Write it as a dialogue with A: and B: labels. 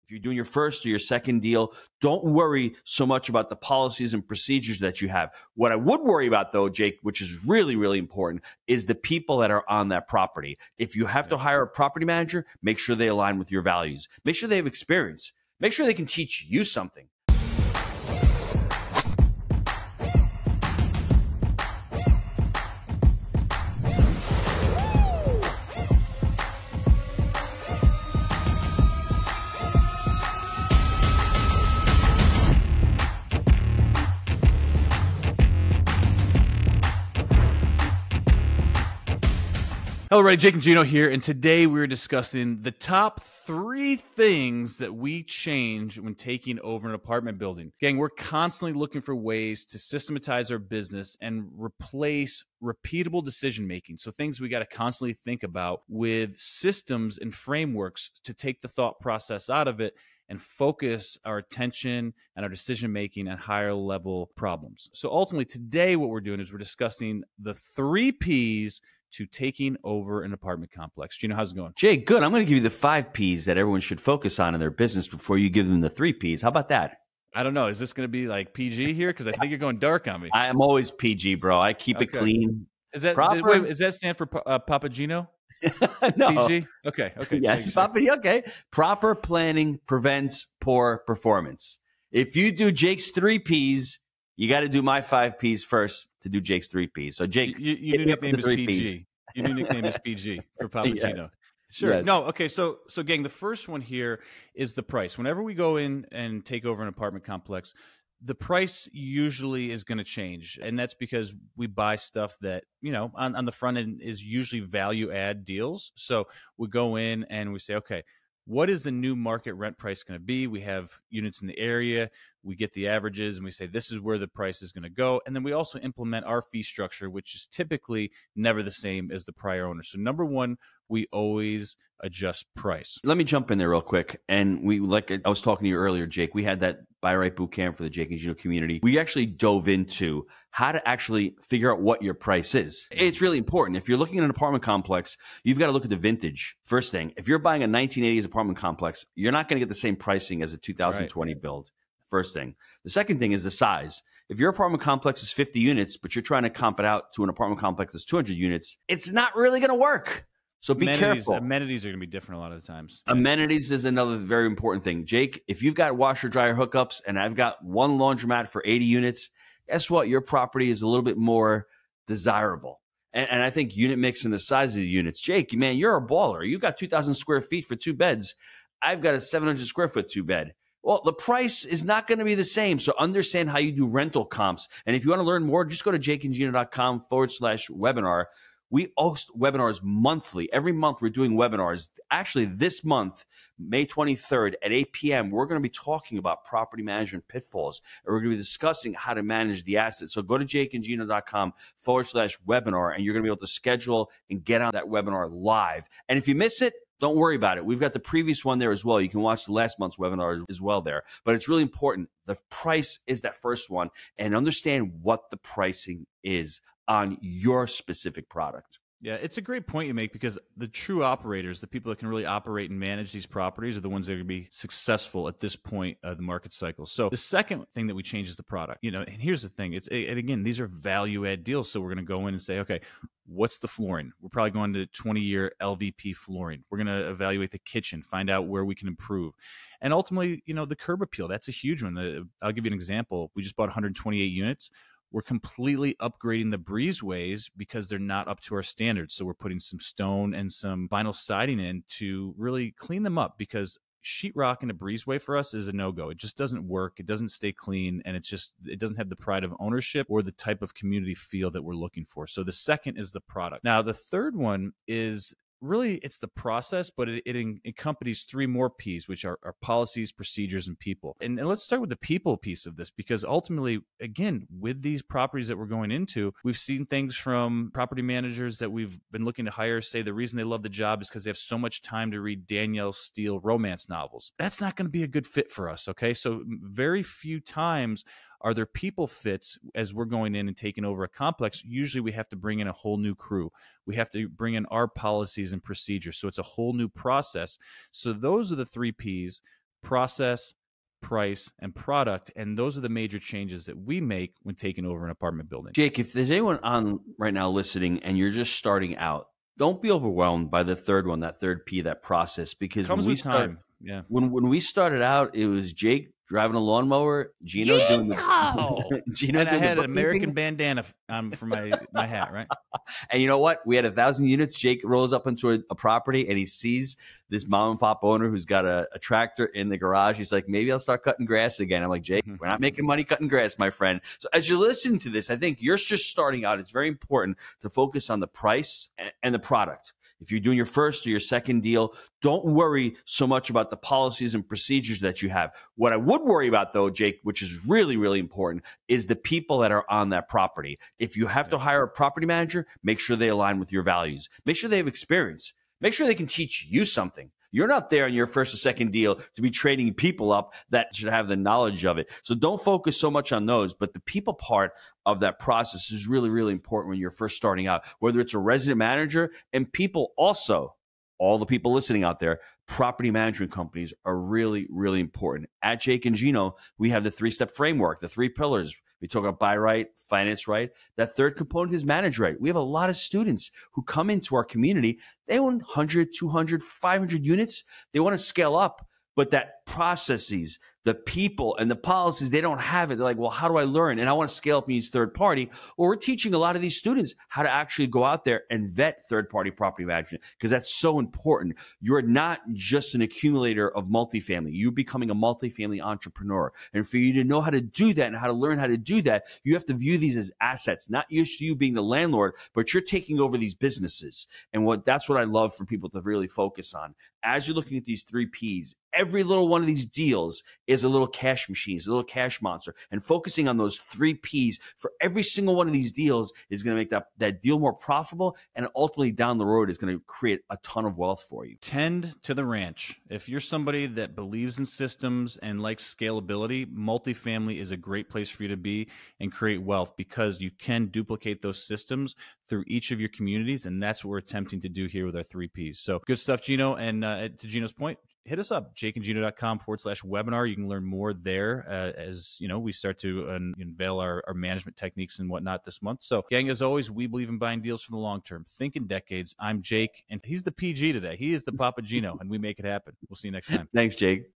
A: If you're doing your first or your second deal, don't worry so much about the policies and procedures that you have. What I would worry about, though, Jake, which is really, really important, is the people that are on that property. If you have to hire a property manager, make sure they align with your values. Make sure they have experience. Make sure they can teach you something.
B: Hello, everybody. Jake and Gino here, and today we're discussing the top 3 things that we change when taking over an apartment building. Gang, we're constantly looking for ways to systematize our business and replace repeatable decision-making. So things we got to constantly think about with systems and frameworks to take the thought process out of it and focus our attention and our decision-making on higher-level problems. So ultimately, today what we're doing is we're discussing the 3 Ps to taking over an apartment complex. Gino, how's it going?
A: Jay, good. I'm going to give you the 5 Ps that everyone should focus on in their business before you give them the 3 Ps. How about that?
B: I don't know. Is this going to be like PG here? Because I think you're going dark on me.
A: I am always PG, bro. I keep it clean.
B: Is that does that stand for Papa Gino?
A: No.
B: PG? Okay.
A: Yes, Papa. Okay. Proper planning prevents poor performance. If you do Jake's 3 Ps, you got to do my 5 Ps first to do Jake's 3 Ps. So Jake,
B: your new nickname is PG. Your new nickname is PG for Papa Gino. Sure. Yes. No. Okay. So gang, the first one here is the price. Whenever we go in and take over an apartment complex, the price usually is going to change. And that's because we buy stuff that, on the front end is usually value add deals. So we go in and we say, okay, what is the new market rent price going to be? We have units in the area. We get the averages and we say, this is where the price is going to go. And then we also implement our fee structure, which is typically never the same as the prior owner. So number one, we always adjust price.
A: Let me jump in there real quick. And I was talking to you earlier, Jake, we had that Buy Right boot camp for the Jake and Gino community. We actually dove into how to actually figure out what your price is. It's really important. If you're looking at an apartment complex, you've got to look at the vintage. First thing, if you're buying a 1980s apartment complex, you're not going to get the same pricing as a 2020 build. First thing. The second thing is the size. If your apartment complex is 50 units, but you're trying to comp it out to an apartment complex that's 200 units, it's not really going to work. So be careful.
B: Amenities are going to be different a lot of the times.
A: Amenities is another very important thing. Jake, if you've got washer dryer hookups and I've got one laundromat for 80 units, guess what? Your property is a little bit more desirable. And I think unit mix and the size of the units. Jake, man, you're a baller. You've got 2,000 square feet for 2 beds. I've got a 700 square foot 2 bed. Well, the price is not going to be the same. So understand how you do rental comps. And if you want to learn more, just go to jakeandgino.com/webinar. We host webinars monthly. Every month we're doing webinars. Actually, this month, May 23rd at 8 p.m., we're going to be talking about property management pitfalls. And we're going to be discussing how to manage the assets. So go to jakeandgino.com/webinar, and you're going to be able to schedule and get on that webinar live. And if you miss it, don't worry about it. We've got the previous one there as well. You can watch the last month's webinar as well there. But it's really important. The price is that first one, and understand what the pricing is on your specific product.
B: Yeah, it's a great point you make, because the true operators, the people that can really operate and manage these properties, are the ones that are going to be successful at this point of the market cycle. So the second thing that we change is the product. And here's the thing. And again, these are value add deals. So we're going to go in and say, okay, what's the flooring? We're probably going to 20-year LVP flooring. We're going to evaluate the kitchen, find out where we can improve. And ultimately, the curb appeal, that's a huge one. I'll give you an example. We just bought 128 units. We're completely upgrading the breezeways because they're not up to our standards. So we're putting some stone and some vinyl siding in to really clean them up, because sheetrock in a breezeway for us is a no-go. It just doesn't work. It doesn't stay clean. And it doesn't have the pride of ownership or the type of community feel that we're looking for. So the second is the product. Now, the third one is really, it's the process, but it encompasses 3 more Ps, which are policies, procedures, and people. And let's start with the people piece of this, because ultimately, again, with these properties that we're going into, we've seen things from property managers that we've been looking to hire say the reason they love the job is because they have so much time to read Danielle Steele romance novels. That's not going to be a good fit for us, okay? So very few times are there people fits as we're going in and taking over a complex. Usually we have to bring in a whole new crew. We have to bring in our policies and procedures. So it's a whole new process. So those are the 3 Ps: process, price, and product. And those are the major changes that we make when taking over an apartment building.
A: Jake, if there's anyone on right now listening and you're just starting out, don't be overwhelmed by the third one, that third P, that process, because
B: Comes with time. Yeah.
A: When we started out, it was Jake driving a lawnmower, Gino doing the Gino
B: and I
A: doing
B: had
A: the
B: an American
A: bookkeeping.
B: bandana for my hat, right?
A: And you know what? We had 1,000 units. Jake rolls up into a property and he sees this mom and pop owner who's got a tractor in the garage. He's like, maybe I'll start cutting grass again. I'm like, Jake, we're not making money cutting grass, my friend. So as you listen to this, I think you're just starting out. It's very important to focus on the price and the product. If you're doing your first or your second deal, don't worry so much about the policies and procedures that you have. What I would worry about, though, Jake, which is really, really important, is the people that are on that property. If you have to hire a property manager, make sure they align with your values. Make sure they have experience. Make sure they can teach you something. You're not there on your first or second deal to be training people up that should have the knowledge of it. So don't focus so much on those, but the people part of that process is really, really important when you're first starting out, whether it's a resident manager and people also, all the people listening out there, property management companies are really, really important. At Jake and Gino, we have the 3-step framework, the 3 pillars. We talk about buy right, finance right. That third component is manage right. We have a lot of students who come into our community. They own 100, 200, 500 units. They want to scale up, but that processes, the people and the policies, they don't have it. They're like, well, how do I learn? And I want to scale up and use third party. Well, we're teaching a lot of these students how to actually go out there and vet third party property management because that's so important. You're not just an accumulator of multifamily. You're becoming a multifamily entrepreneur. And for you to know how to do that and how to learn how to do that, you have to view these as assets, not just you being the landlord, but you're taking over these businesses. And that's what I love for people to really focus on. As you're looking at these 3 Ps, every little one of these deals is a little cash machine, is a little cash monster. And focusing on those 3 Ps for every single one of these deals is going to make that deal more profitable. And ultimately down the road is going to create a ton of wealth for you.
B: Tend to the ranch. If you're somebody that believes in systems and likes scalability, multifamily is a great place for you to be and create wealth because you can duplicate those systems through each of your communities. And that's what we're attempting to do here with our 3 Ps. So good stuff, Gino. And to Gino's point, hit us up, jakeandgino.com/webinar. You can learn more there as we start to unveil our management techniques and whatnot this month. So gang, as always, we believe in buying deals for the long term. Think in decades. I'm Jake, and he's the PG today. He is the Papa Gino, and we make it happen. We'll see you next time.
A: Thanks, Jake.